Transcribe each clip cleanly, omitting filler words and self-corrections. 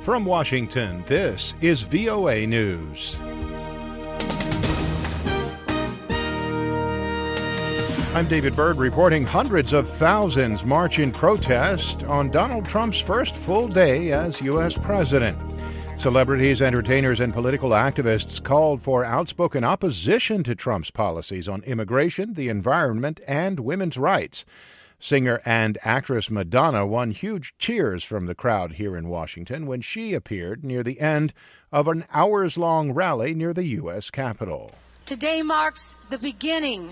From Washington, this is VOA News. I'm David Byrd reporting hundreds of thousands march in protest on Donald Trump's first full day as U.S. president. Celebrities, entertainers, and political activists called for outspoken opposition to Trump's policies on immigration, the environment, and women's rights. Singer and actress Madonna won huge cheers from the crowd here in Washington when she appeared near the end of an hours-long rally near the U.S. Capitol. Today marks the beginning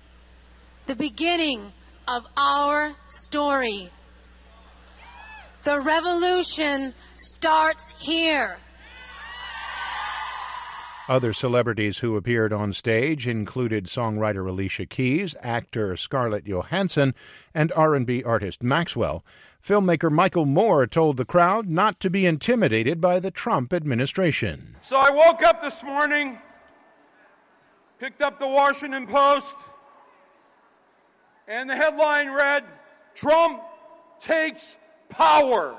of our story. The revolution starts here. Other celebrities who appeared on stage included songwriter Alicia Keys, actor Scarlett Johansson, and R&B artist Maxwell. Filmmaker Michael Moore told the crowd not to be intimidated by the Trump administration. So I woke up this morning, picked up the Washington Post, and the headline read, "Trump takes power."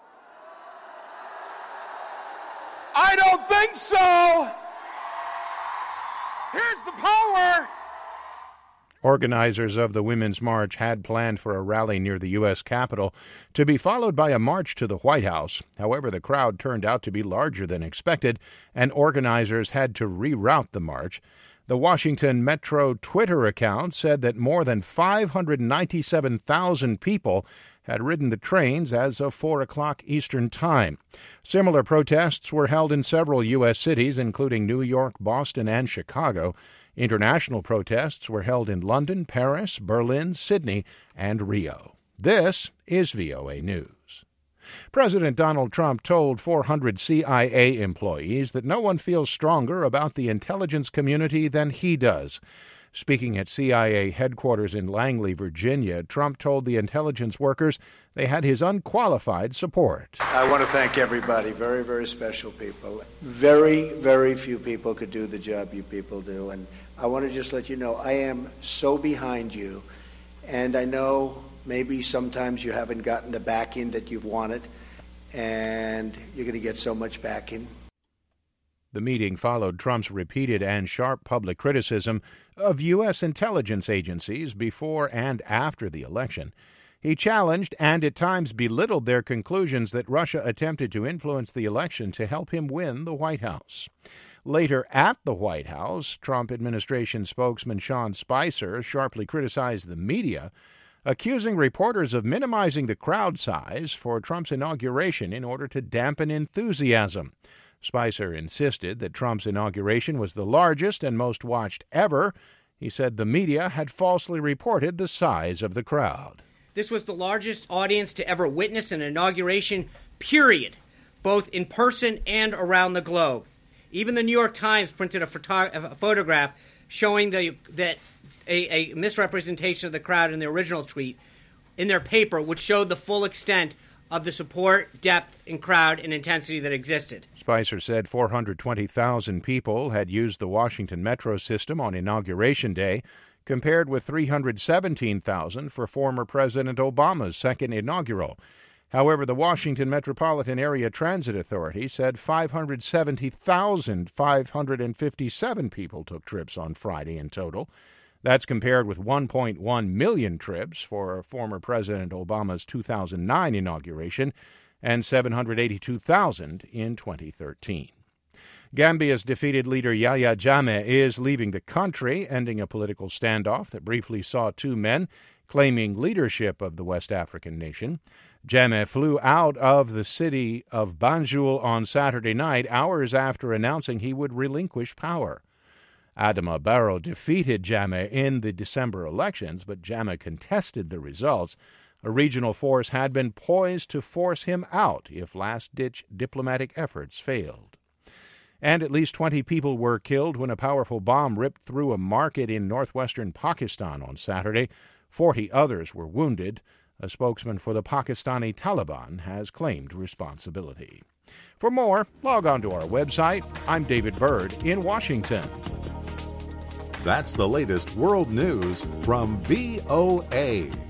I don't think so. Here's the power. Organizers of the Women's March had planned for a rally near the U.S. Capitol to be followed by a march to the White House. However, the crowd turned out to be larger than expected, and organizers had to reroute the march. The Washington Metro Twitter account said that more than 597,000 people had ridden the trains as of 4 o'clock Eastern Time. Similar protests were held in several U.S. cities, including New York, Boston, and Chicago. International protests were held in London, Paris, Berlin, Sydney, and Rio. This is VOA News. President Donald Trump told 400 CIA employees that no one feels stronger about the intelligence community than he does. Speaking at CIA headquarters in Langley, Virginia, Trump told the intelligence workers they had his unqualified support. I want to thank everybody, very, very special people. Very, very few people could do the job you people do. And I want to just let you know, I am so behind you. And I know maybe sometimes you haven't gotten the backing that you've wanted, and you're going to get so much backing. The meeting followed Trump's repeated and sharp public criticism of U.S. intelligence agencies before and after the election. He challenged and at times belittled their conclusions that Russia attempted to influence the election to help him win the White House. Later at the White House, Trump administration spokesman Sean Spicer sharply criticized the media, accusing reporters of minimizing the crowd size for Trump's inauguration in order to dampen enthusiasm. Spicer insisted that Trump's inauguration was the largest and most watched ever. He said the media had falsely reported the size of the crowd. This was the largest audience to ever witness an inauguration, period, both in person and around the globe. Even the New York Times printed a photograph showing that a misrepresentation of the crowd in the original tweet in their paper, which showed the full extent of the support, depth, and crowd and intensity that existed. Spicer said 420,000 people had used the Washington Metro system on Inauguration Day, compared with 317,000 for former President Obama's second inaugural. However, the Washington Metropolitan Area Transit Authority said 570,557 people took trips on Friday in total. That's compared with 1.1 million trips for former President Obama's 2009 inauguration and 782,000 in 2013. Gambia's defeated leader Yahya Jammeh is leaving the country, ending a political standoff that briefly saw two men claiming leadership of the West African nation. Jammeh flew out of the city of Banjul on Saturday night, hours after announcing he would relinquish power. Adama Barrow defeated Jammeh in the December elections, but Jammeh contested the results. A regional force had been poised to force him out if last-ditch diplomatic efforts failed. And at least 20 people were killed when a powerful bomb ripped through a market in northwestern Pakistan on Saturday. 40 others were wounded. A spokesman for the Pakistani Taliban has claimed responsibility. For more, log on to our website. I'm David Byrd in Washington. That's the latest world news from VOA.